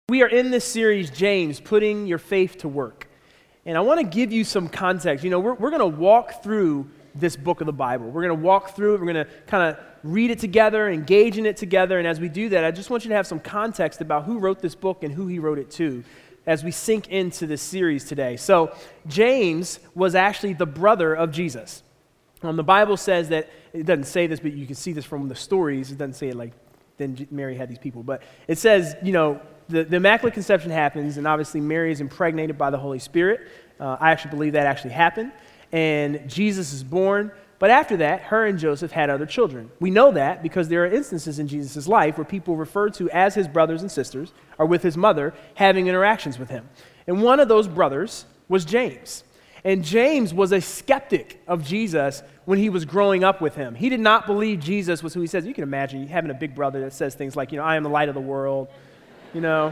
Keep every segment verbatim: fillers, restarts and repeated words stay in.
We are in this series, James, Putting Your Faith to Work. And I want to give you some context. You know, we're, we're going to walk through this book of the Bible. We're going to walk through it. We're going to kind of read it together, engage in it together. And as we do that, I just want you to have some context about who wrote this book and who he wrote it to as we sink into this series today. So James was actually the brother of Jesus. Um, the Bible says that, it doesn't say this, but you can see this from the stories. It doesn't say it like, then Mary had these people. But it says, you know, The, the Immaculate Conception happens, and obviously Mary is impregnated by the Holy Spirit. Uh, I actually believe that actually happened. And Jesus is born. But after that, her and Joseph had other children. We know that because there are instances in Jesus' life where people referred to as his brothers and sisters, or with his mother, having interactions with him. And one of those brothers was James. And James was a skeptic of Jesus when he was growing up with him. He did not believe Jesus was who he says. You can imagine having a big brother that says things like, you know, I am the light of the world. You know,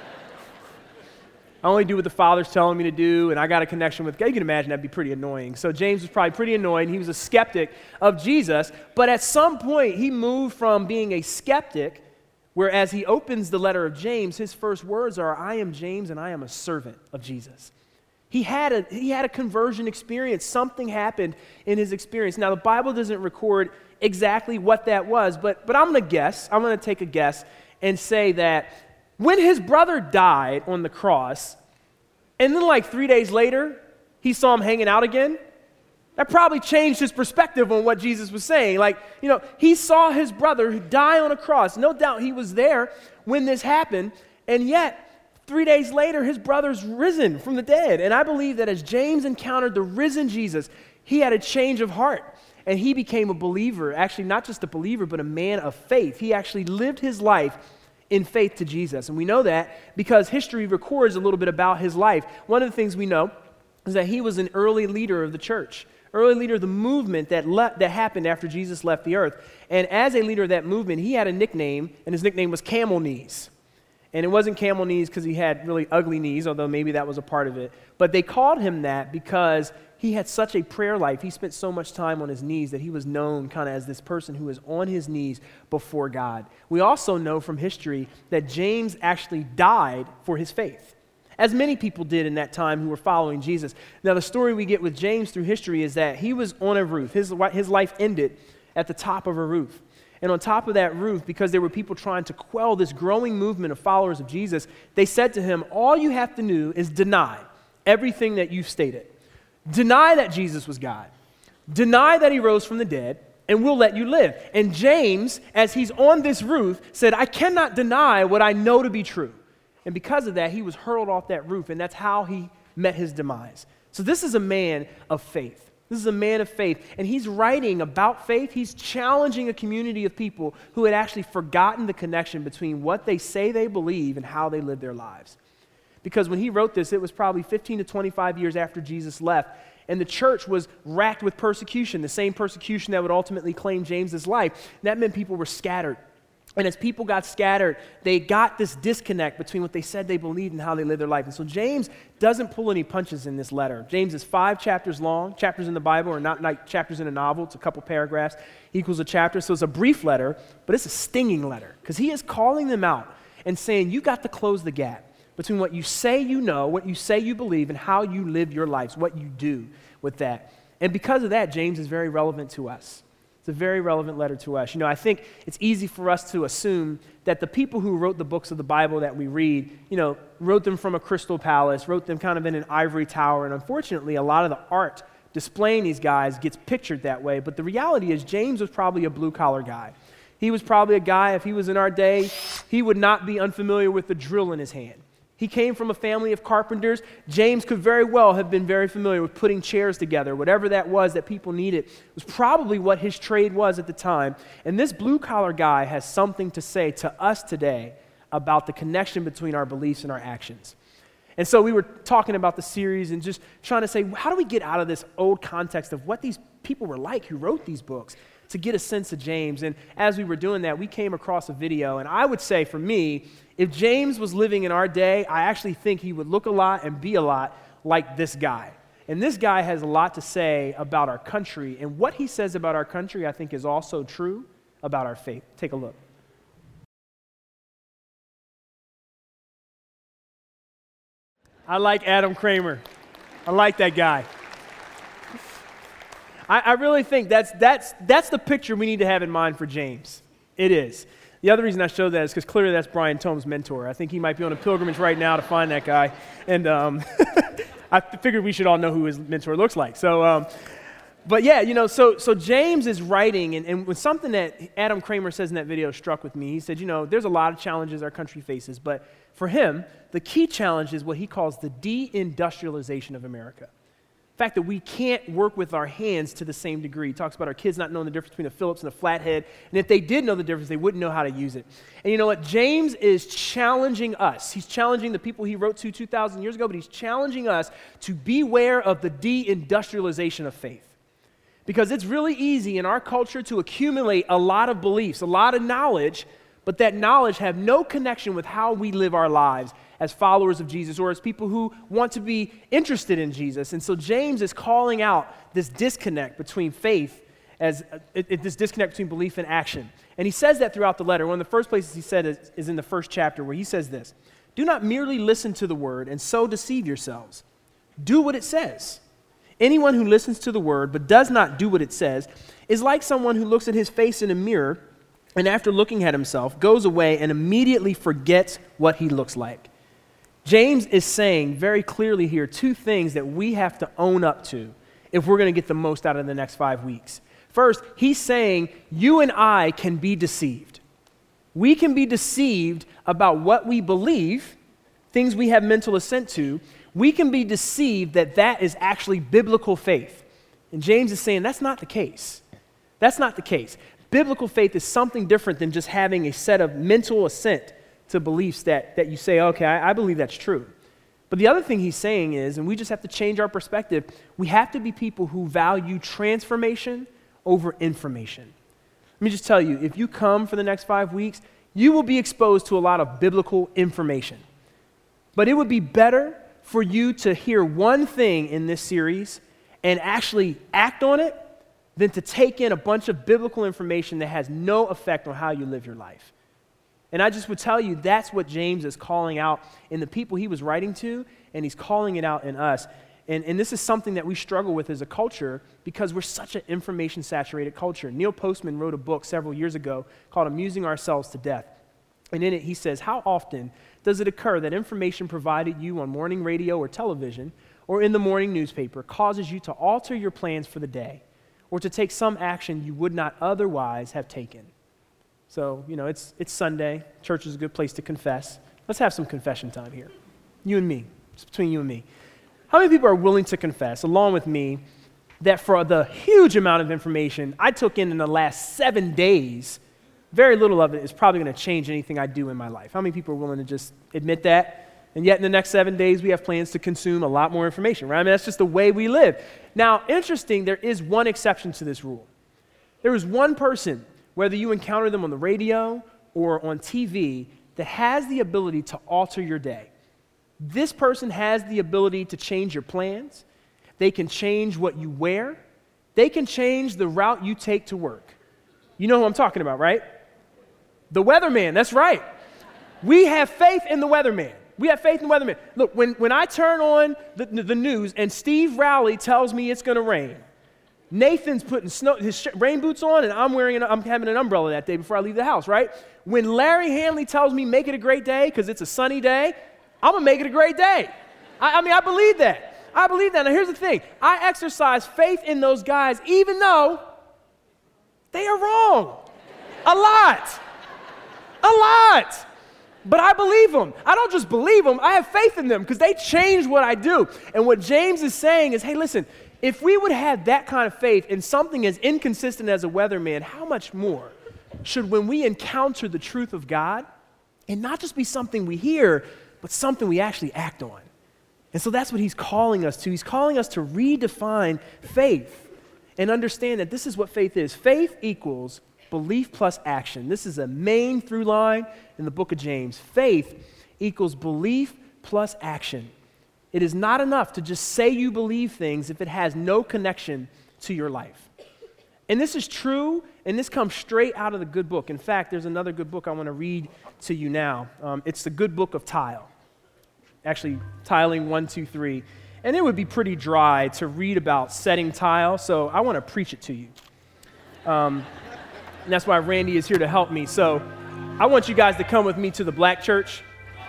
I only do what the Father's telling me to do, and I got a connection with God. You can imagine that'd be pretty annoying. So James was probably pretty annoyed. He was a skeptic of Jesus, but at some point he moved from being a skeptic, where as he opens the letter of James, his first words are, I am James and I am a servant of Jesus. He had a, he had a conversion experience. Something happened in his experience. Now, the Bible doesn't record exactly what that was, but, but I'm going to guess, I'm going to take a guess and say that when his brother died on the cross, and then like three days later, he saw him hanging out again, that probably changed his perspective on what Jesus was saying. Like, you know, he saw his brother die on a cross. No doubt he was there when this happened, and yet, three days later, his brother's risen from the dead. And I believe that as James encountered the risen Jesus, he had a change of heart, and he became a believer. Actually, not just a believer, but a man of faith. He actually lived his life in faith to Jesus. And we know that because history records a little bit about his life. One of the things we know is that he was an early leader of the church, early leader of the movement that le- that happened after Jesus left the earth. And as a leader of that movement, he had a nickname, and his nickname was Camel Knees. And it wasn't camel knees because he had really ugly knees, although maybe that was a part of it. But they called him that because he had such a prayer life. He spent so much time on his knees that he was known kind of as this person who was on his knees before God. We also know from history that James actually died for his faith, as many people did in that time who were following Jesus. Now, the story we get with James through history is that he was on a roof. His, his life ended at the top of a roof. And on top of that roof, because there were people trying to quell this growing movement of followers of Jesus, they said to him, all you have to do is deny everything that you've stated. Deny that Jesus was God. Deny that he rose from the dead, and we'll let you live. And James, as he's on this roof, said, I cannot deny what I know to be true. And because of that, he was hurled off that roof, and that's how he met his demise. So this is a man of faith. This is a man of faith, and he's writing about faith. He's challenging a community of people who had actually forgotten the connection between what they say they believe and how they live their lives. Because when he wrote this, it was probably fifteen to twenty-five years after Jesus left, and the church was racked with persecution, the same persecution that would ultimately claim James's life. And that meant people were scattered. And as people got scattered, they got this disconnect between what they said they believed and how they lived their life. And so James doesn't pull any punches in this letter. James is five chapters long. Chapters in the Bible are not like chapters in a novel. It's a couple paragraphs equals a chapter. So it's a brief letter, but it's a stinging letter because he is calling them out and saying, you got to close the gap between what you say you know, what you say you believe, and how you live your lives, what you do with that. And because of that, James is very relevant to us. It's a very relevant letter to us. You know, I think it's easy for us to assume that the people who wrote the books of the Bible that we read, you know, wrote them from a crystal palace, wrote them kind of in an ivory tower, and unfortunately, a lot of the art displaying these guys gets pictured that way. But the reality is James was probably a blue-collar guy. He was probably a guy, if he was in our day, he would not be unfamiliar with the drill in his hand. He came from a family of carpenters. James could very well have been very familiar with putting chairs together. Whatever that was that people needed was probably what his trade was at the time. And this blue-collar guy has something to say to us today about the connection between our beliefs and our actions. And so we were talking about the series and just trying to say, how do we get out of this old context of what these people were like who wrote these books to get a sense of James? And as we were doing that, we came across a video. And I would say for me, if James was living in our day, I actually think he would look a lot and be a lot like this guy. And this guy has a lot to say about our country. And what he says about our country, I think, is also true about our faith. Take a look. I like Adam Kramer. I like that guy. I, I really think that's, that's, that's the picture we need to have in mind for James. It is. The other reason I show that is because clearly that's Brian Tome's mentor. I think he might be on a pilgrimage right now to find that guy. And um, I figured we should all know who his mentor looks like. So, um, but yeah, you know, so so James is writing, and, and when something that Adam Kramer says in that video struck with me, he said, you know, there's a lot of challenges our country faces, but for him, the key challenge is what he calls the deindustrialization of America. The fact that we can't work with our hands to the same degree. He talks about our kids not knowing the difference between a Phillips and a flathead, and if they did know the difference, they wouldn't know how to use it. And you know what? James is challenging us. He's challenging the people he wrote to two thousand years ago, but he's challenging us to beware of the deindustrialization of faith. Because it's really easy in our culture to accumulate a lot of beliefs, a lot of knowledge, but that knowledge have no connection with how we live our lives as followers of Jesus or as people who want to be interested in Jesus. And so James is calling out this disconnect between faith, as uh, it, it, this disconnect between belief and action. And he says that throughout the letter. One of the first places he said is, is in the first chapter where he says this, "Do not merely listen to the word and so deceive yourselves. Do what it says. Anyone who listens to the word but does not do what it says is like someone who looks at his face in a mirror and after looking at himself goes away and immediately forgets what he looks like." James is saying very clearly here two things that we have to own up to if we're going to get the most out of the next five weeks. First, he's saying you and I can be deceived. We can be deceived about what we believe, things we have mental assent to. We can be deceived that that is actually biblical faith. And James is saying that's not the case. That's not the case. Biblical faith is something different than just having a set of mental assent to beliefs that, that you say, okay, I, I believe that's true. But the other thing he's saying is, and we just have to change our perspective, we have to be people who value transformation over information. Let me just tell you, if you come for the next five weeks, you will be exposed to a lot of biblical information. But it would be better for you to hear one thing in this series and actually act on it than to take in a bunch of biblical information that has no effect on how you live your life. And I just would tell you that's what James is calling out in the people he was writing to, and he's calling it out in us. And, and this is something that we struggle with as a culture because we're such an information-saturated culture. Neil Postman wrote a book several years ago called Amusing Ourselves to Death. And in it he says, how often does it occur that information provided you on morning radio or television or in the morning newspaper causes you to alter your plans for the day or to take some action you would not otherwise have taken? So, you know, it's it's Sunday. Church is a good place to confess. Let's have some confession time here. You and me. It's between you and me. How many people are willing to confess, along with me, that for the huge amount of information I took in in the last seven days, very little of it is probably going to change anything I do in my life? How many people are willing to just admit that? And yet in the next seven days, we have plans to consume a lot more information, right? I mean, that's just the way we live. Now, interesting, there is one exception to this rule. There is one person, whether you encounter them on the radio or on T V, that has the ability to alter your day. This person has the ability to change your plans. They can change what you wear. They can change the route you take to work. You know who I'm talking about, right? The weatherman, that's right. We have faith in the weatherman. We have faith in the weatherman. Look, when, when I turn on the, the news and Steve Rowley tells me it's going to rain, Nathan's putting snow, his sh- rain boots on, and I'm wearing, an, I'm having an umbrella that day before I leave the house, right? When Larry Hanley tells me make it a great day because it's a sunny day, I'm going to make it a great day. I, I mean, I believe that. I believe that. Now, here's the thing. I exercise faith in those guys even though they are wrong. A lot. A lot. But I believe them. I don't just believe them. I have faith in them because they change what I do. And what James is saying is, hey, listen, if we would have that kind of faith in something as inconsistent as a weatherman, how much more should when we encounter the truth of God, and not just be something we hear, but something we actually act on? And so that's what he's calling us to. He's calling us to redefine faith and understand that this is what faith is. Faith equals belief plus action. This is a main through line in the book of James. Faith equals belief plus action. It is not enough to just say you believe things if it has no connection to your life. And this is true, and this comes straight out of the good book. In fact, there's another good book I want to read to you now. Um, it's the good book of Tile. actually tiling one, two, three. And it would be pretty dry to read about setting tile, so I want to preach it to you. Um, and that's why Randy is here to help me. So I want you guys to come with me to the black church.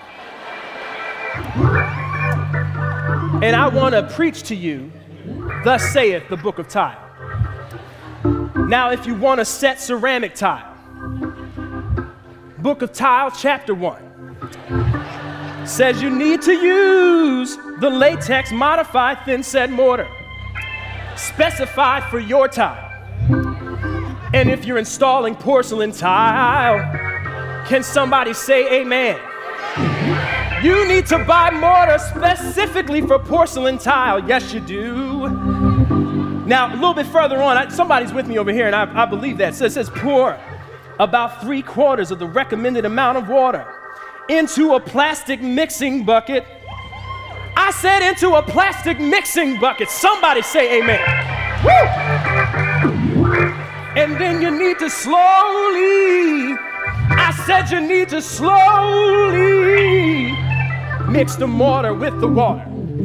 And I want to preach to you, thus saith the book of tile. Now, if you want to set ceramic tile, book of tile, chapter one, says you need to use the latex modified thin set mortar, specified for your tile. And if you're installing porcelain tile, can somebody say amen? You need to buy mortar specifically for porcelain tile. Yes, you do. Now, a little bit further on, I, somebody's with me over here, and I, I believe that. So it says pour about three quarters of the recommended amount of water into a plastic mixing bucket. I said into a plastic mixing bucket. Somebody say amen. Woo! And then you need to slowly, I said you need to slowly mix the mortar with the water.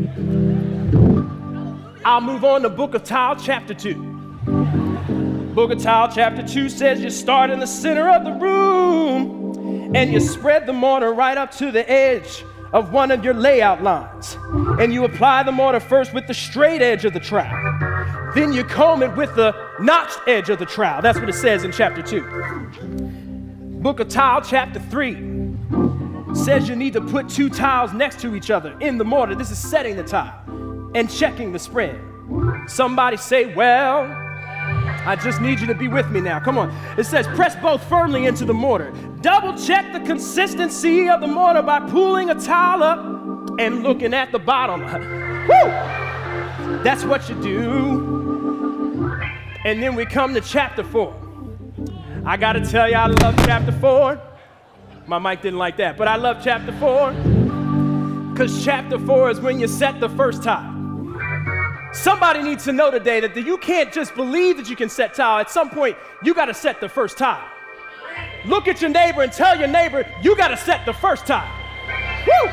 I'll move on to Book of Tile, chapter two. Book of Tile, chapter two says you start in the center of the room and you spread the mortar right up to the edge of one of your layout lines. And you apply the mortar first with the straight edge of the trowel. Then you comb it with the notched edge of the trowel. That's what it says in chapter two. Book of Tile, chapter three says you need to put two tiles next to each other in the mortar. This is setting the tile and checking the spread. Somebody say, well, I just need you to be with me now. Come on. It says press both firmly into the mortar. Double check the consistency of the mortar by pulling a tile up and looking at the bottom. Woo! That's what you do. And then we come to chapter four. I got to tell you, I love chapter four. My mic didn't like that, but I love chapter four because chapter four is when you set the first tile. Somebody needs to know today that you can't just believe that you can set tile. At some point, you got to set the first tile. Look at your neighbor and tell your neighbor, you got to set the first tile. Woo!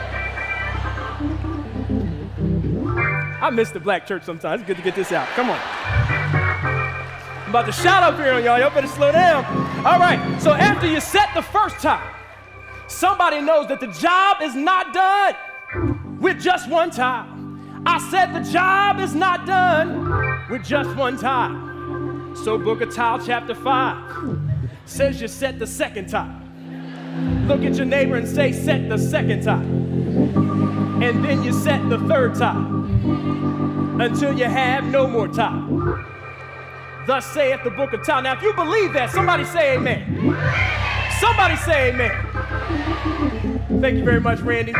I miss the black church sometimes. It's good to get this out. Come on. I'm about to shout up here on y'all. Y'all better slow down. All right, so after you set the first tile, somebody knows that the job is not done with just one tile. I said the job is not done with just one tile. So Book of Tile, chapter five, says you set the second tile. Look at your neighbor and say, set the second tile. And then you set the third tile until you have no more tile. Thus saith the Book of Tile. Now, if you believe that, somebody say amen. Somebody say amen. Thank you very much, Randy.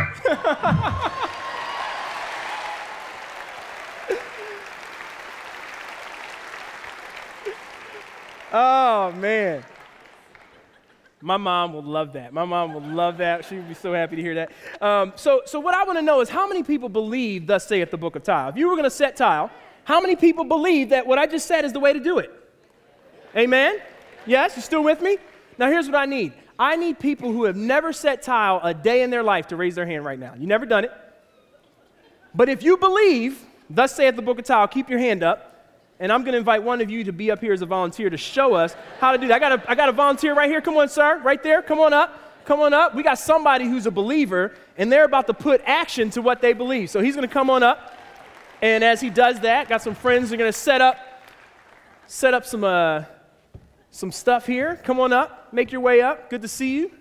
Oh, man. My mom will love that. My mom will love that. She would be so happy to hear that. Um, so, so what I want to know is how many people believe, thus saith the Book of Tile? If you were going to set tile, how many people believe that what I just said is the way to do it? Amen? Yes? You still with me? Now, here's what I need. I need people who have never set tile a day in their life to raise their hand right now. You've never done it. But if you believe, thus saith the Book of Tile, keep your hand up. And I'm going to invite one of you to be up here as a volunteer to show us how to do that. I got a, I got a volunteer right here. Come on, sir. Right there. Come on up. Come on up. We got somebody who's a believer, and they're about to put action to what they believe. So he's going to come on up. And as he does that, got some friends who are going to set up, set up some, uh, some stuff here. Come on up. Make your way up. Good to see you.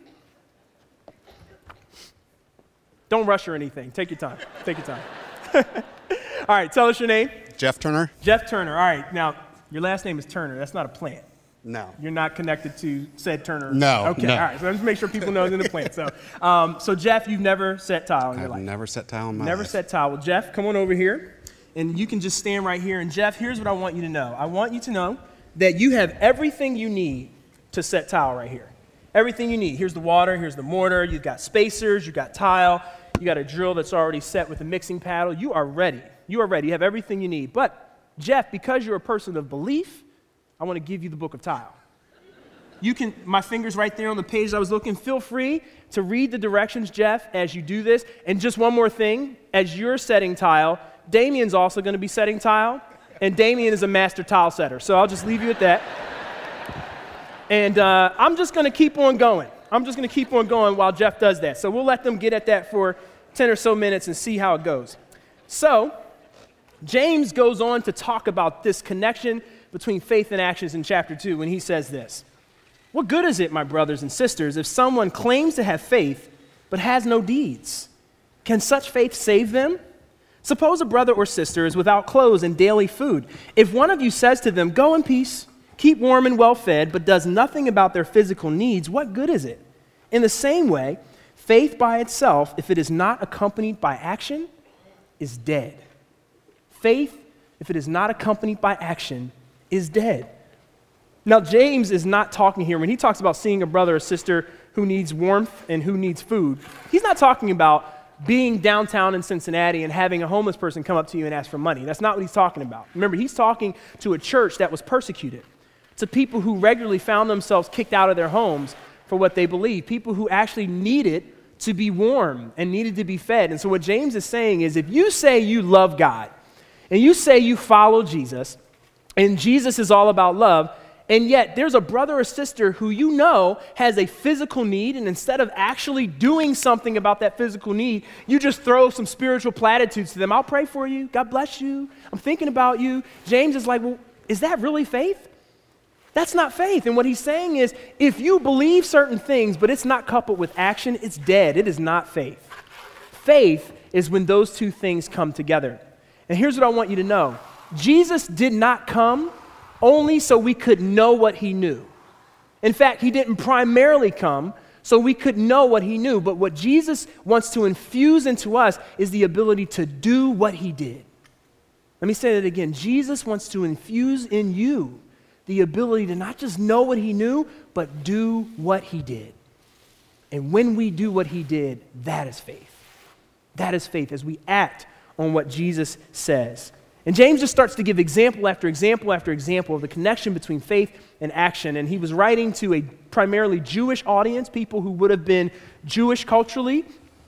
Don't rush or anything. Take your time. Take your time. All right. Tell us your name. Jeff Turner. Jeff Turner. All right. Now, your last name is Turner. That's not a plant. No. You're not connected to said Turner? No. Okay. No. All right. So let's make sure people know it's in the plant. So, um, so Jeff, you've never set tile in your I've life? never set tile in my Never life. set tile. Well, Jeff, come on over here. And you can just stand right here. And Jeff, here's what I want you to know. I want you to know that you have everything you need to set tile right here. Everything you need. Here's the water. Here's the mortar. You've got spacers. You've got tile. You got a drill that's already set with a mixing paddle. You are ready. You are ready. You have everything you need. But, Jeff, because you're a person of belief, I want to give you the Book of Tile. you can, my finger's right there on the page I was looking. Feel free to read the directions, Jeff, as you do this. And just one more thing, as you're setting tile, Damien's also going to be setting tile, and Damien is a master tile setter. So I'll just leave you at that. And uh, I'm just going to keep on going. I'm just going to keep on going while Jeff does that. So we'll let them get at that for ten or so minutes and see how it goes. So James goes on to talk about this connection between faith and actions in chapter two when he says this. What good is it, my brothers and sisters, if someone claims to have faith but has no deeds? Can such faith save them? Suppose a brother or sister is without clothes and daily food. If one of you says to them, go in peace, keep warm and well fed, but does nothing about their physical needs, what good is it? In the same way, faith by itself, if it is not accompanied by action, is dead. Faith, if it is not accompanied by action, is dead. Now, James is not talking here, when he talks about seeing a brother or sister who needs warmth and who needs food, he's not talking about being downtown in Cincinnati and having a homeless person come up to you and ask for money. That's not what he's talking about. Remember, he's talking to a church that was persecuted, to people who regularly found themselves kicked out of their homes for what they believe, people who actually needed to be warm and needed to be fed. And so what James is saying is if you say you love God and you say you follow Jesus and Jesus is all about love, and yet there's a brother or sister who you know has a physical need, and instead of actually doing something about that physical need, you just throw some spiritual platitudes to them. I'll pray for you. God bless you. I'm thinking about you. James is like, well, is that really faith? That's not faith. And what he's saying is, if you believe certain things, but it's not coupled with action, it's dead. It is not faith. Faith is when those two things come together. And here's what I want you to know. Jesus did not come only so we could know what he knew. In fact, he didn't primarily come so we could know what he knew. But what Jesus wants to infuse into us is the ability to do what he did. Let me say that again. Jesus wants to infuse in you the ability to not just know what he knew, but do what he did. And when we do what he did, that is faith. That is faith as we act on what Jesus says. And James just starts to give example after example after example of the connection between faith and action. And he was writing to a primarily Jewish audience, people who would have been Jewish culturally,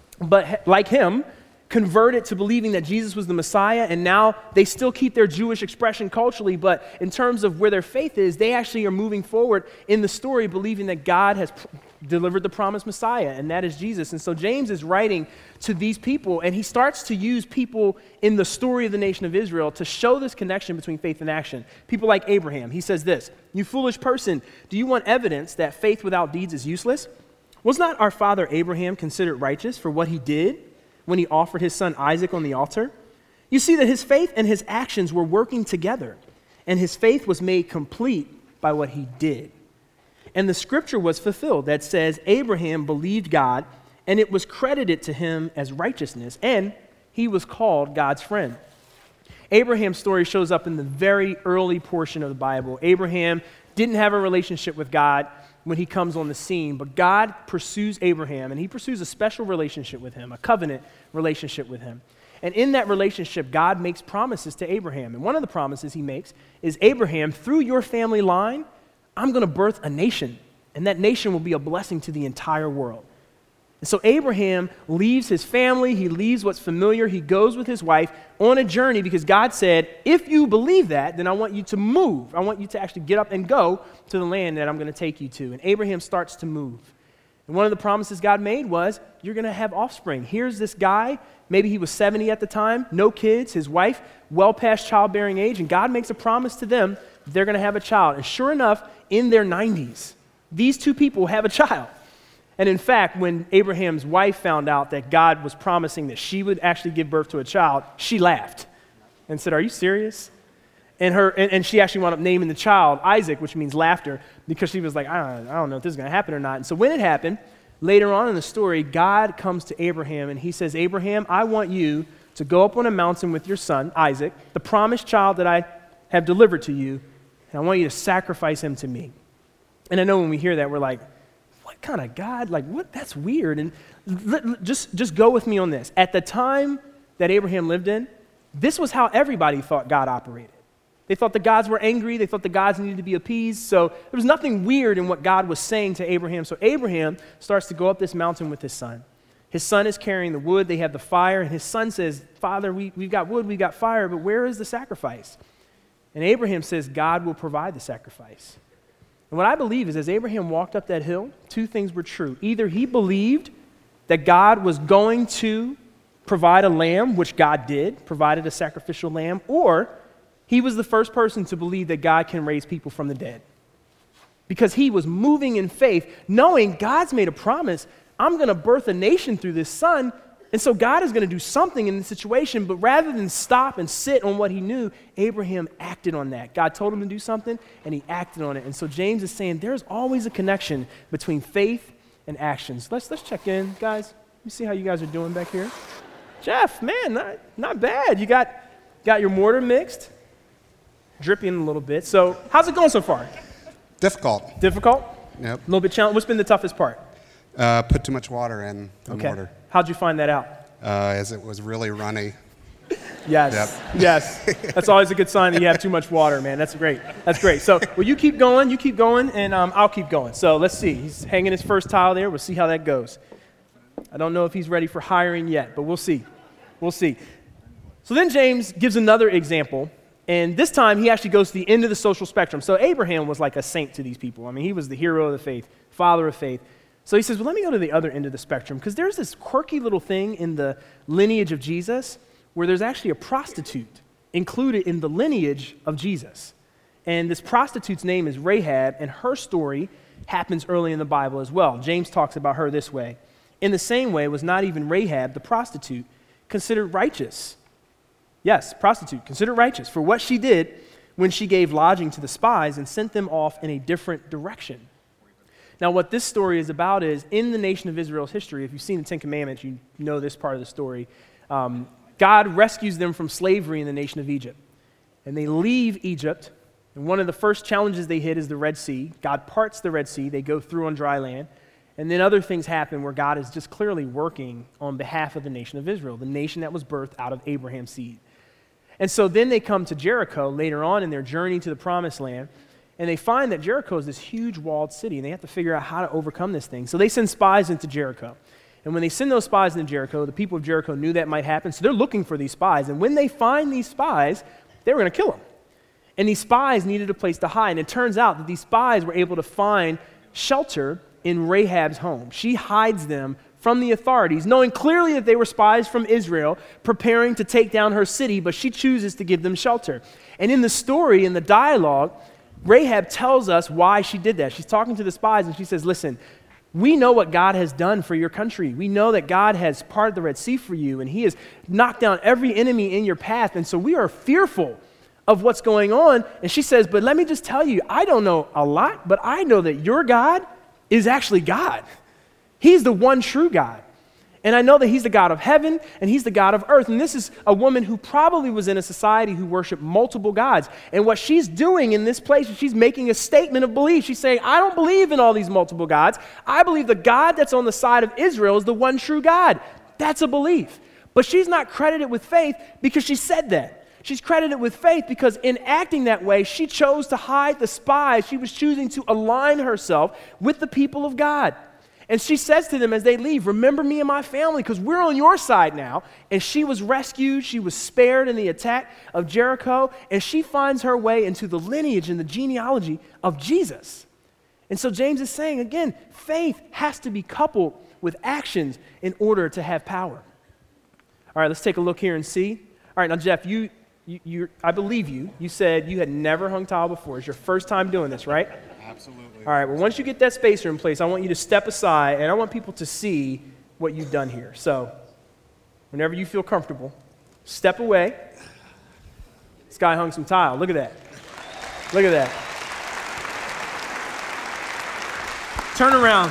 but like him, converted to believing that Jesus was the Messiah, and now they still keep their Jewish expression culturally, but in terms of where their faith is, they actually are moving forward in the story believing that God has pr- delivered the promised Messiah, and that is Jesus. And so James is writing to these people, and he starts to use people in the story of the nation of Israel to show this connection between faith and action. People like Abraham. He says this, "You foolish person, do you want evidence that faith without deeds is useless? Was not our father Abraham considered righteous for what he did when he offered his son Isaac on the altar? You see that his faith and his actions were working together, and his faith was made complete by what he did. And the scripture was fulfilled that says, Abraham believed God, and it was credited to him as righteousness, and he was called God's friend." Abraham's story shows up in the very early portion of the Bible. Abraham didn't have a relationship with God when he comes on the scene, but God pursues Abraham, and he pursues a special relationship with him, a covenant relationship with him. And in that relationship, God makes promises to Abraham. And one of the promises he makes is, Abraham, through your family line, I'm going to birth a nation, and that nation will be a blessing to the entire world. And so Abraham leaves his family, he leaves what's familiar, he goes with his wife on a journey because God said, if you believe that, then I want you to move. I want you to actually get up and go to the land that I'm going to take you to. And Abraham starts to move. And one of the promises God made was, you're going to have offspring. Here's this guy, maybe he was seventy at the time, no kids, his wife, well past childbearing age, and God makes a promise to them that they're going to have a child. And sure enough, in their nineties, these two people have a child. And in fact, when Abraham's wife found out that God was promising that she would actually give birth to a child, she laughed and said, are you serious? And her and, and she actually wound up naming the child Isaac, which means laughter, because she was like, I don't, I don't know if this is going to happen or not. And so when it happened, later on in the story, God comes to Abraham and he says, Abraham, I want you to go up on a mountain with your son, Isaac, the promised child that I have delivered to you, and I want you to sacrifice him to me. And I know when we hear that, we're like, what kind of God? Like, what? That's weird. And l- just, just go with me on this. At the time that Abraham lived in, this was how everybody thought God operated. They thought the gods were angry. They thought the gods needed to be appeased. So there was nothing weird in what God was saying to Abraham. So Abraham starts to go up this mountain with his son. His son is carrying the wood. They have the fire. And his son says, Father, we, we've got wood, we've got fire, but where is the sacrifice? And Abraham says, God will provide the sacrifice. And what I believe is as Abraham walked up that hill, two things were true. Either he believed that God was going to provide a lamb, which God did, provided a sacrificial lamb, or he was the first person to believe that God can raise people from the dead. Because he was moving in faith, knowing God's made a promise, I'm going to birth a nation through this son, and so God is going to do something in the situation, but rather than stop and sit on what he knew, Abraham acted on that. God told him to do something, and he acted on it. And so James is saying there's always a connection between faith and actions. Let's, let's check in, guys. Let me see how you guys are doing back here. Jeff, man, not, not bad. You got, got your mortar mixed. Dripping a little bit. So how's it going so far? Difficult. Difficult? Yep. A little bit challenging. What's been the toughest part? Uh, put too much water in the okay. mortar. How'd you find that out? Uh, as it was really runny. Yes. Yep. Yes. That's always a good sign that you have too much water, man. That's great. That's great. So, well, you keep going. You keep going, and um, I'll keep going. So let's see. He's hanging his first tile there. We'll see how that goes. I don't know if he's ready for hiring yet, but we'll see. We'll see. So then James gives another example. And this time, he actually goes to the end of the social spectrum. So Abraham was like a saint to these people. I mean, he was the hero of the faith, father of faith. So he says, well, let me go to the other end of the spectrum, because there's this quirky little thing in the lineage of Jesus where there's actually a prostitute included in the lineage of Jesus. And this prostitute's name is Rahab, and her story happens early in the Bible as well. James talks about her this way. In the same way, was not even Rahab, the prostitute, considered righteous? Yes, prostitute, considered righteous for what she did when she gave lodging to the spies and sent them off in a different direction. Now, what this story is about is, in the nation of Israel's history, if you've seen the Ten Commandments, you know this part of the story. Um, God rescues them from slavery in the nation of Egypt. And they leave Egypt, and one of the first challenges they hit is the Red Sea. God parts the Red Sea. They go through on dry land. And then other things happen where God is just clearly working on behalf of the nation of Israel, the nation that was birthed out of Abraham's seed. And so then they come to Jericho later on in their journey to the Promised Land, and they find that Jericho is this huge walled city, and they have to figure out how to overcome this thing. So they send spies into Jericho. And when they send those spies into Jericho, the people of Jericho knew that might happen, so they're looking for these spies. And when they find these spies, they were going to kill them. And these spies needed a place to hide, and it turns out that these spies were able to find shelter in Rahab's home. She hides them from the authorities, knowing clearly that they were spies from Israel, preparing to take down her city, but she chooses to give them shelter. And in the story, in the dialogue, Rahab tells us why she did that. She's talking to the spies, and she says, listen, we know what God has done for your country. We know that God has parted the Red Sea for you, and he has knocked down every enemy in your path, and so we are fearful of what's going on. And she says, but let me just tell you, I don't know a lot, but I know that your God is actually God. He's the one true God. And I know that he's the God of heaven and he's the God of earth. And this is a woman who probably was in a society who worshiped multiple gods. And what she's doing in this place is she's making a statement of belief. She's saying, I don't believe in all these multiple gods. I believe the God that's on the side of Israel is the one true God. That's a belief. But she's not credited with faith because she said that. She's credited with faith because in acting that way, she chose to hide the spies. She was choosing to align herself with the people of God. And she says to them as they leave, remember me and my family because we're on your side now. And she was rescued. She was spared in the attack of Jericho. And she finds her way into the lineage and the genealogy of Jesus. And so James is saying, again, faith has to be coupled with actions in order to have power. All right, let's take a look here and see. All right, now, Jeff, you, you, you I believe you. You said you had never hung tile before. It's your first time doing this, right? Absolutely. All right, well, once you get that spacer in place, I want you to step aside, and I want people to see what you've done here. So whenever you feel comfortable, step away. This guy hung some tile. Look at that. Look at that. Turn around.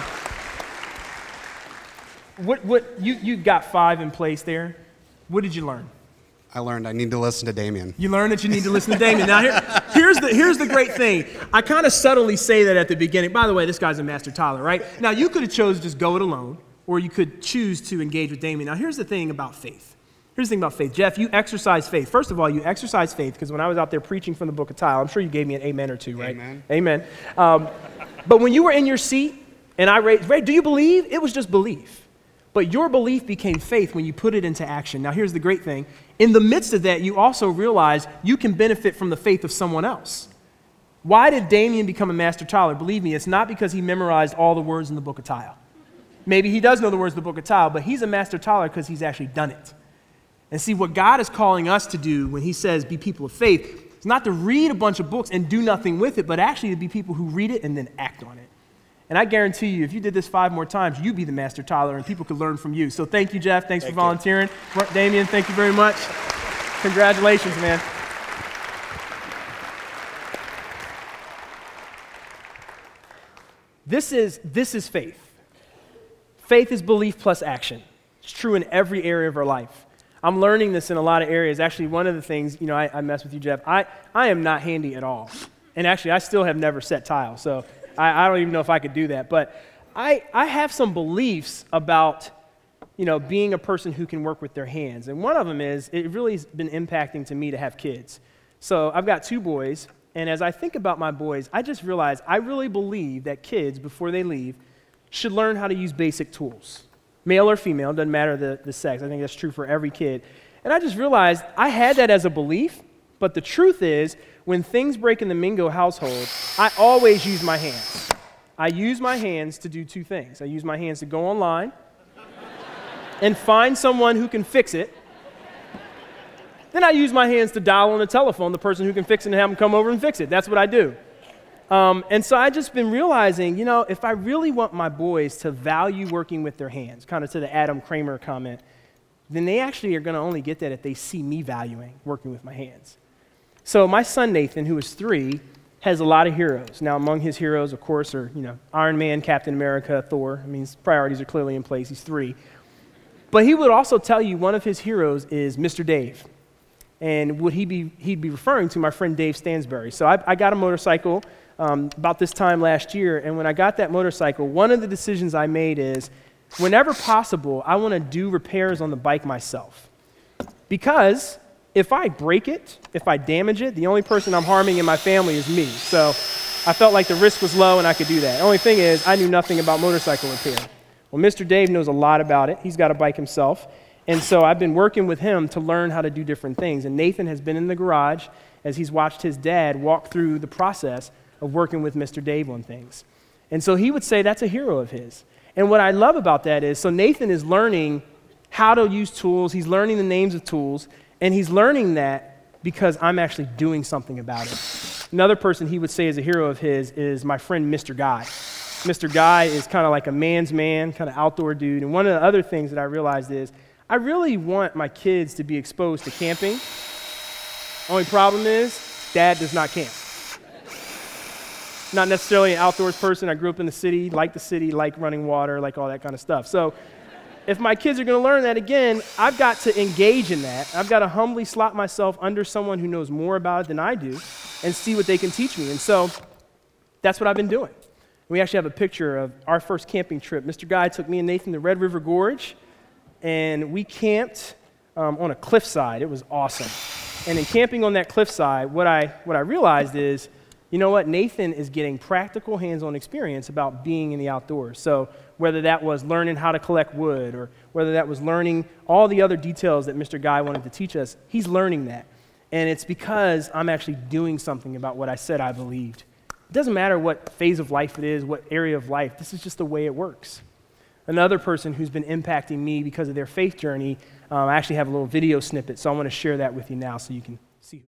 What, what, you, you got five in place there. What did you learn? I learned I need to listen to Damien. You learned that you need to listen to Damien. Now, here, here's, the, here's the great thing. I kind of subtly say that at the beginning. By the way, this guy's a master tiler, right? Now, you could have chose to just go it alone, or you could choose to engage with Damien. Now, here's the thing about faith. Here's the thing about faith. Jeff, you exercise faith. First of all, you exercise faith because when I was out there preaching from the book of Tile, I'm sure you gave me an amen or two, right? Amen. Amen. Um, but when you were in your seat and I raised, Ray, do you believe? It was just belief. But your belief became faith when you put it into action. Now, here's the great thing. In the midst of that, you also realize you can benefit from the faith of someone else. Why did Damien become a master tiler? Believe me, it's not because he memorized all the words in the book of Tile. Maybe he does know the words of the book of Tile, but he's a master tiler because he's actually done it. And see, what God is calling us to do when he says be people of faith is not to read a bunch of books and do nothing with it, but actually to be people who read it and then act on it. And I guarantee you, if you did this five more times, you'd be the master tiler and people could learn from you. So thank you, Jeff. Thanks thank for volunteering. You. Damien, thank you very much. Congratulations, man. This is, this is faith. Faith is belief plus action. It's true in every area of our life. I'm learning this in a lot of areas. Actually, one of the things, you know, I, I mess with you, Jeff. I, I am not handy at all. And actually, I still have never set tile. So I, I don't even know if I could do that. But I, I have some beliefs about, you know, being a person who can work with their hands. And one of them is, it really has been impacting to me to have kids. So I've got two boys. And as I think about my boys, I just realized I really believe that kids, before they leave, should learn how to use basic tools. Male or female, doesn't matter the, the sex. I think that's true for every kid. And I just realized I had that as a belief, but the truth is, when things break in the Mingo household, I always use my hands. I use my hands to do two things. I use my hands to go online and find someone who can fix it. Then I use my hands to dial on the telephone the person who can fix it and have them come over and fix it. That's what I do. Um, and so I've just been realizing, you know, if I really want my boys to value working with their hands, kind of to the Adam Kramer comment, then they actually are going to only get that if they see me valuing working with my hands. So my son Nathan, who is three, has a lot of heroes. Now, among his heroes, of course, are, you know, Iron Man, Captain America, Thor. I mean, his priorities are clearly in place. He's three. But he would also tell you one of his heroes is Mister Dave. And would he be, he'd be referring to my friend Dave Stansbury. So I, I got a motorcycle Um, about this time last year, and when I got that motorcycle, one of the decisions I made is, whenever possible, I want to do repairs on the bike myself. Because if I break it, if I damage it, the only person I'm harming in my family is me. So I felt like the risk was low and I could do that. The only thing is, I knew nothing about motorcycle repair. Well, Mister Dave knows a lot about it. He's got a bike himself. And so I've been working with him to learn how to do different things. And Nathan has been in the garage as he's watched his dad walk through the process of working with Mister Dave on things. And so he would say that's a hero of his. And what I love about that is, so Nathan is learning how to use tools, he's learning the names of tools, and he's learning that because I'm actually doing something about it. Another person he would say is a hero of his is my friend Mister Guy. Mister Guy is kind of like a man's man, kind of outdoor dude. And one of the other things that I realized is, I really want my kids to be exposed to camping. Only problem is, Dad does not camp. Not necessarily an outdoors person. I grew up in the city, like the city, like running water, like all that kind of stuff. So if my kids are going to learn that, again, I've got to engage in that. I've got to humbly slot myself under someone who knows more about it than I do and see what they can teach me. And so that's what I've been doing. We actually have a picture of our first camping trip. Mister Guy took me and Nathan to Red River Gorge, and we camped um, on a cliffside. It was awesome. And in camping on that cliffside, what I, what I realized is, you know what? Nathan is getting practical hands-on experience about being in the outdoors. So whether that was learning how to collect wood or whether that was learning all the other details that Mister Guy wanted to teach us, he's learning that. And it's because I'm actually doing something about what I said I believed. It doesn't matter what phase of life it is, what area of life. This is just the way it works. Another person who's been impacting me because of their faith journey, um, I actually have a little video snippet, so I want to share that with you now so you can see.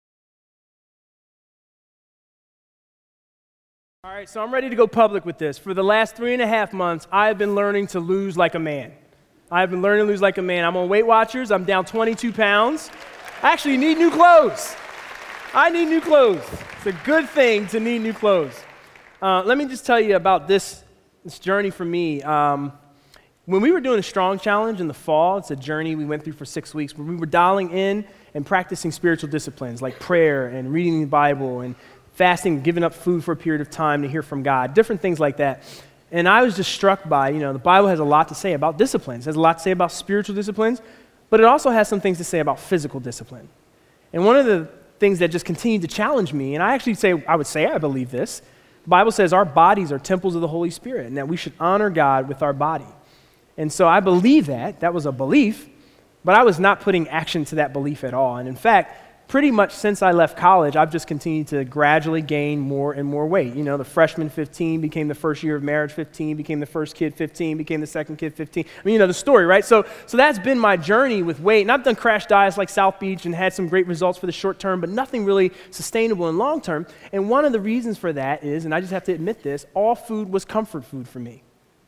All right, so I'm ready to go public with this. For the last three and a half months, I have been learning to lose like a man. I have been learning to lose like a man. I'm on Weight Watchers. I'm down twenty-two pounds. I actually need new clothes. I need new clothes. It's a good thing to need new clothes. Uh, let me just tell you about this, this journey for me. Um, when we were doing a Strong Challenge in the fall, it's a journey we went through for six weeks where we were dialing in and practicing spiritual disciplines like prayer and reading the Bible and fasting, giving up food for a period of time to hear from God, different things like that. And I was just struck by, you know, the Bible has a lot to say about disciplines. It has a lot to say about spiritual disciplines, but it also has some things to say about physical discipline. And one of the things that just continued to challenge me, and I actually say, I would say I believe this, the Bible says our bodies are temples of the Holy Spirit and that we should honor God with our body. And so I believe that. That was a belief, but I was not putting action to that belief at all. And in fact, pretty much since I left college, I've just continued to gradually gain more and more weight. You know, the freshman fifteen became the first year of marriage fifteen, became the first kid fifteen, became the second kid fifteen. I mean, you know the story, right? So so that's been my journey with weight. And I've done crash diets like South Beach and had some great results for the short term, but nothing really sustainable in long term. And one of the reasons for that is, and I just have to admit this, all food was comfort food for me.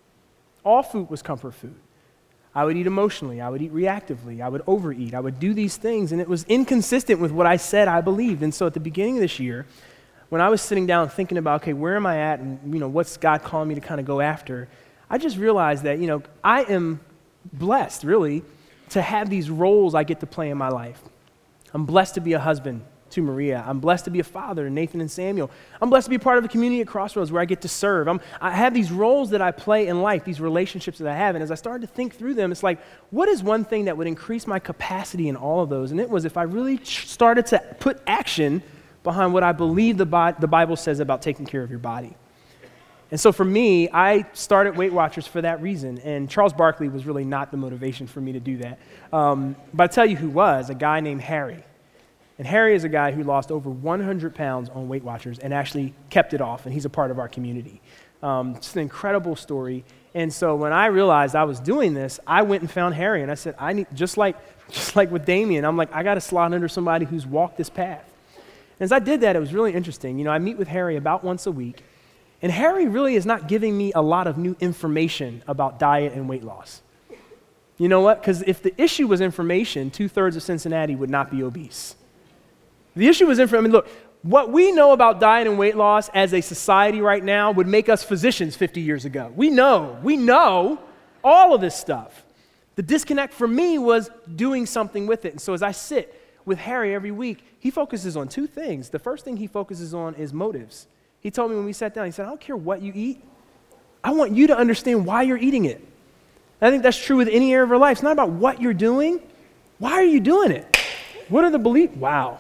All food was comfort food. I would eat emotionally, I would eat reactively, I would overeat, I would do these things, and it was inconsistent with what I said I believed. And so at the beginning of this year, when I was sitting down thinking about, okay, where am I at, and you know, what's God calling me to kind of go after, I just realized that, you know, I am blessed, really, to have these roles I get to play in my life. I'm blessed to be a husband to Maria. I'm blessed to be a father to Nathan and Samuel. I'm blessed to be a part of a community at Crossroads where I get to serve. I'm, I have these roles that I play in life, these relationships that I have, and as I started to think through them, it's like, what is one thing that would increase my capacity in all of those? And it was if I really started to put action behind what I believe the, Bi- the Bible says about taking care of your body. And so for me, I started Weight Watchers for that reason, and Charles Barkley was really not the motivation for me to do that. Um, but I'll tell you who was, a guy named Harry. And Harry is a guy who lost over one hundred pounds on Weight Watchers and actually kept it off, and he's a part of our community. Um, it's an incredible story. And so when I realized I was doing this, I went and found Harry, and I said, I need, just like, just like with Damien, I'm like, I got to slot under somebody who's walked this path. And as I did that, it was really interesting. You know, I meet with Harry about once a week, and Harry really is not giving me a lot of new information about diet and weight loss. You know what? Because if the issue was information, two-thirds of Cincinnati would not be obese. The issue was information. I mean, look, what we know about diet and weight loss as a society right now would make us physicians fifty years ago. We know, we know all of this stuff. The disconnect for me was doing something with it. And so as I sit with Harry every week, he focuses on two things. The first thing he focuses on is motives. He told me when we sat down, he said, I don't care what you eat. I want you to understand why you're eating it. And I think that's true with any area of our life. It's not about what you're doing. Why are you doing it? What are the beliefs? Wow.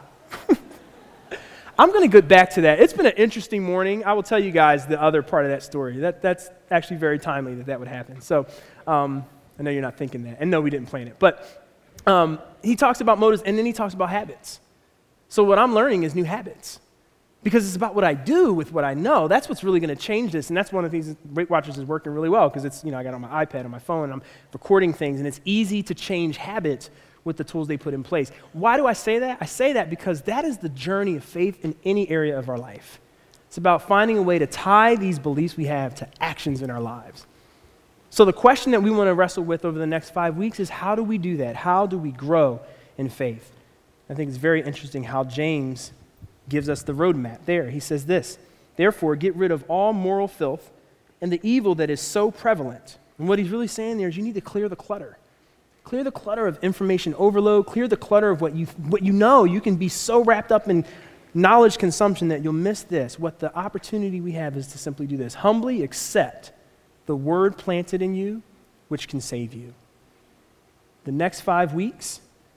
I'm going to get back to that. It's been an interesting morning. I will tell you guys the other part of that story. That, that's actually very timely that that would happen. So um, I know you're not thinking that. And no, we didn't plan it. But um, he talks about motives, and then he talks about habits. So what I'm learning is new habits. Because it's about what I do with what I know. That's what's really going to change this. And that's one of the things that Weight Watchers is working really well, because it's, you know, I got it on my iPad, on my phone, and I'm recording things, and it's easy to change habits with the tools they put in place. Why do I say that? I say that because that is the journey of faith in any area of our life. It's about finding a way to tie these beliefs we have to actions in our lives. So the question that we want to wrestle with over the next five weeks is, how do we do that? How do we grow in faith? I think it's very interesting how James gives us the roadmap there. He says this, therefore, get rid of all moral filth and the evil that is so prevalent. And what he's really saying there is you need to clear the clutter. Clear the clutter of information overload. Clear the clutter of what you what you know. You can be so wrapped up in knowledge consumption that you'll miss this. What the opportunity we have is to simply do this. Humbly accept the word planted in you, which can save you. The next five weeks,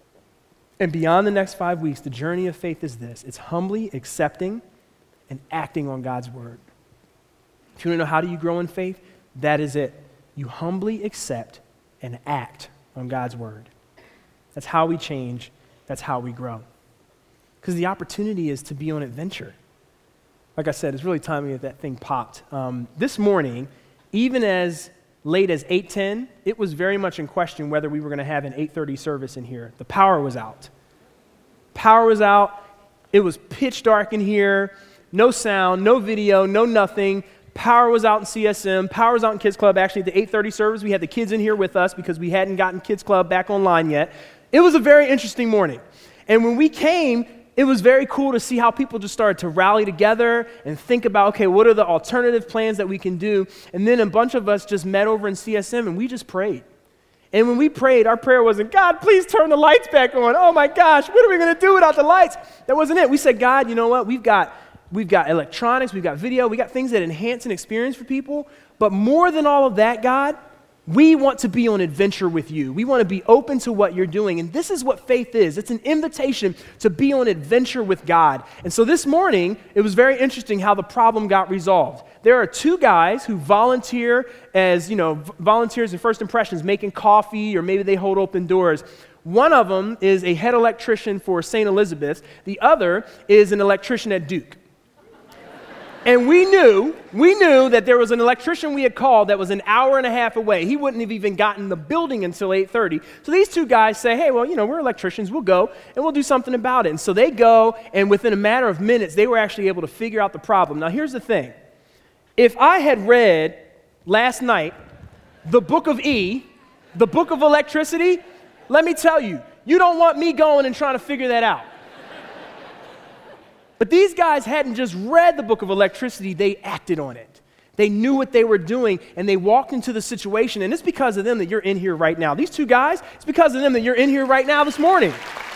and beyond the next five weeks, the journey of faith is this. It's humbly accepting and acting on God's word. If you want to know how do you grow in faith, that is it. You humbly accept and act on God's word. That's how we change. That's how we grow. Because the opportunity is to be on adventure. Like I said, it's really timely that that thing popped. Um, this morning, even as late as eight ten, it was very much in question whether we were going to have an eight thirty service in here. The power was out. Power was out. It was pitch dark in here. No sound, no video, no nothing. Power was out in C S M. Power was out in Kids Club. Actually, at the eight thirty service, we had the kids in here with us because we hadn't gotten Kids Club back online yet. It was a very interesting morning. And when we came, it was very cool to see how people just started to rally together and think about, okay, what are the alternative plans that we can do? And then a bunch of us just met over in C S M and we just prayed. And when we prayed, our prayer wasn't, God, please turn the lights back on. Oh my gosh, what are we going to do without the lights? That wasn't it. We said, God, you know what? We've got We've got electronics, we've got video, we got things that enhance an experience for people. But more than all of that, God, We want to be on adventure with you. We want to be open to what you're doing. And this is what faith is. It's an invitation to be on adventure with God. And so this morning, it was very interesting how the problem got resolved. There are two guys who volunteer as, you know, volunteers in First Impressions, making coffee, or maybe they hold open doors. One of them is a head electrician for Saint Elizabeth's. The other is an electrician at Duke. And we knew, we knew that there was an electrician we had called that was an hour and a half away. He wouldn't have even gotten the building until eight thirty. So these two guys say, hey, well, you know, we're electricians. We'll go, and we'll do something about it. And so they go, and within a matter of minutes, they were actually able to figure out the problem. Now, here's the thing. If I had read last night the book of E, the book of electricity, let me tell you, you don't want me going and trying to figure that out. But these guys hadn't just read the book of electricity, they acted on it. They knew what they were doing, and they walked into the situation, and it's because of them that you're in here right now. These two guys, it's because of them that you're in here right now this morning.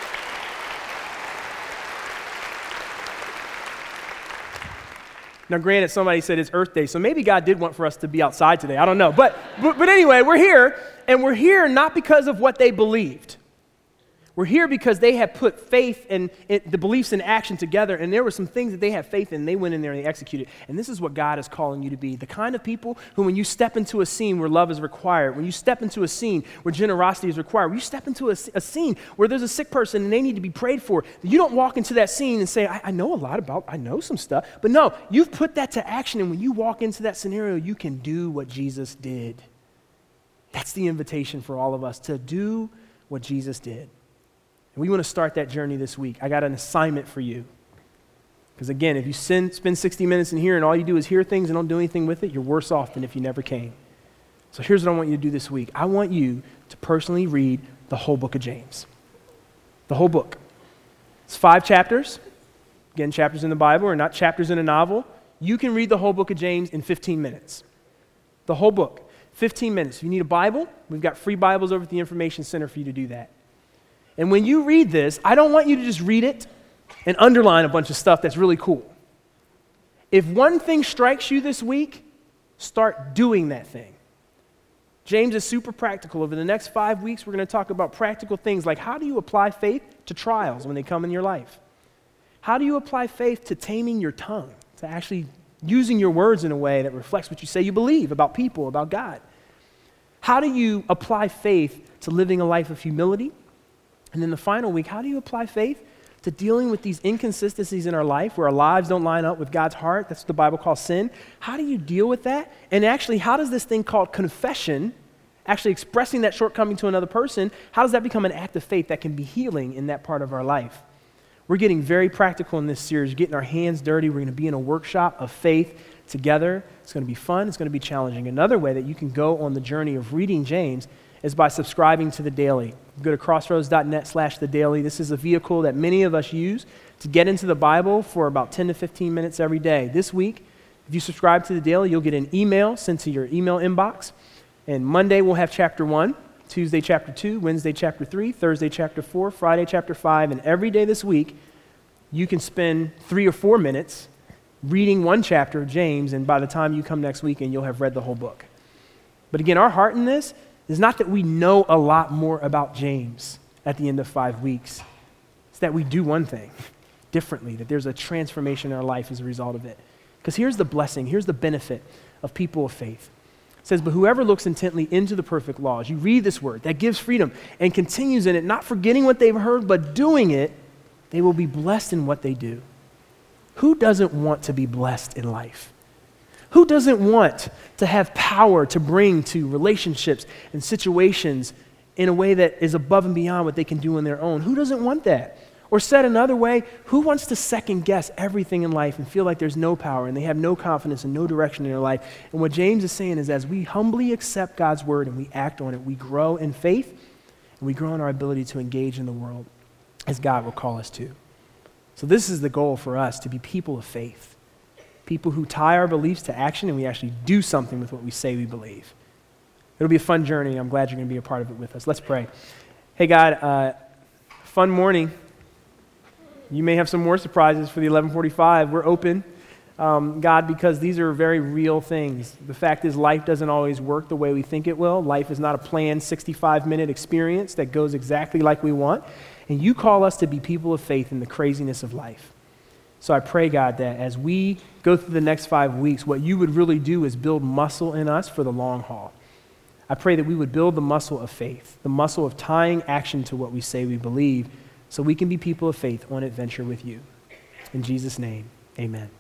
Now, granted, somebody said it's Earth Day, so maybe God did want for us to be outside today. I don't know. But, but, but anyway, we're here, and we're here not because of what they believed. We're here because they had put faith and the beliefs in action together, and there were some things that they had faith in, and they went in there and they executed. And this is what God is calling you to be, the kind of people who, when you step into a scene where love is required, when you step into a scene where generosity is required, when you step into a, a scene where there's a sick person and they need to be prayed for, you don't walk into that scene and say, I, I know a lot about, I know some stuff. But no, you've put that to action, and when you walk into that scenario, you can do what Jesus did. That's the invitation for all of us, to do what Jesus did. We want to start that journey this week. I got an assignment for you. Because again, if you spend, spend sixty minutes in here and all you do is hear things and don't do anything with it, you're worse off than if you never came. So here's what I want you to do this week. I want you to personally read the whole book of James. The whole book. It's five chapters. Again, chapters in the Bible are not chapters in a novel. You can read the whole book of James in fifteen minutes. The whole book. fifteen minutes. If you need a Bible, we've got free Bibles over at the Information Center for you to do that. And when you read this, I don't want you to just read it and underline a bunch of stuff that's really cool. If one thing strikes you this week, start doing that thing. James is super practical. Over the next five weeks, we're going to talk about practical things like how do you apply faith to trials when they come in your life? How do you apply faith to taming your tongue, to actually using your words in a way that reflects what you say you believe about people, about God? How do you apply faith to living a life of humility? And then the final week, how do you apply faith to dealing with these inconsistencies in our life where our lives don't line up with God's heart? That's what the Bible calls sin. How do you deal with that? And actually, how does this thing called confession, actually expressing that shortcoming to another person, how does that become an act of faith that can be healing in that part of our life? We're getting very practical in this series, getting our hands dirty. We're going to be in a workshop of faith together. It's going to be fun. It's going to be challenging. Another way that you can go on the journey of reading James is by subscribing to The Daily. Go to crossroads.net slash The Daily. This is a vehicle that many of us use to get into the Bible for about ten to fifteen minutes every day. This week, if you subscribe to The Daily, you'll get an email sent to your email inbox. And Monday, we'll have chapter one, Tuesday, chapter two, Wednesday, chapter three, Thursday, chapter four, Friday, chapter five. And every day this week, you can spend three or four minutes reading one chapter of James, and by the time you come next weekend, you'll have read the whole book. But again, our heart in this is not that we know a lot more about James at the end of five weeks. It's that we do one thing differently, that there's a transformation in our life as a result of it. Because here's the blessing, here's the benefit of people of faith. It says, but whoever looks intently into the perfect laws, you read this word that gives freedom and continues in it, not forgetting what they've heard, but doing it, they will be blessed in what they do. Who doesn't want to be blessed in life? Who doesn't want to have power to bring to relationships and situations in a way that is above and beyond what they can do on their own? Who doesn't want that? Or said another way, who wants to second guess everything in life and feel like there's no power and they have no confidence and no direction in their life? And what James is saying is as we humbly accept God's word and we act on it, we grow in faith and we grow in our ability to engage in the world as God will call us to. So this is the goal for us, to be people of faith. People who tie our beliefs to action and we actually do something with what we say we believe. It'll be a fun journey. I'm glad you're going to be a part of it with us. Let's pray. Hey, God, uh, fun morning. You may have some more surprises for the eleven forty-five. We're open. um, God, because these are very real things. The fact is, life doesn't always work the way we think it will. Life is not a planned sixty-five minute experience that goes exactly like we want. And you call us to be people of faith in the craziness of life. So I pray, God, that as we go through the next five weeks, what you would really do is build muscle in us for the long haul. I pray that we would build the muscle of faith, the muscle of tying action to what we say we believe, so we can be people of faith on adventure with you. In Jesus' name, amen.